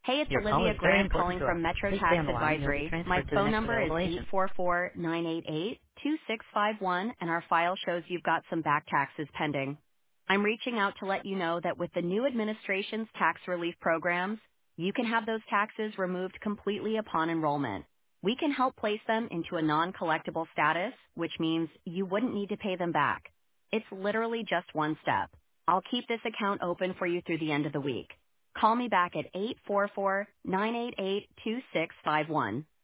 Hey, it's Your call Olivia is very Grant important calling to from us. Metro Please stay Tax on the line and you'll be Advisory. My transferred to the phone next number is available agent. 844-988-2651, and our file shows you've got some back taxes pending. I'm reaching out to let you know that with the new administration's tax relief programs, you can have those taxes removed completely upon enrollment. We can help place them into a non-collectible status, which means you wouldn't need to pay them back. It's literally just one step. I'll keep this account open for you through the end of the week. Call me back at 844-988-2651.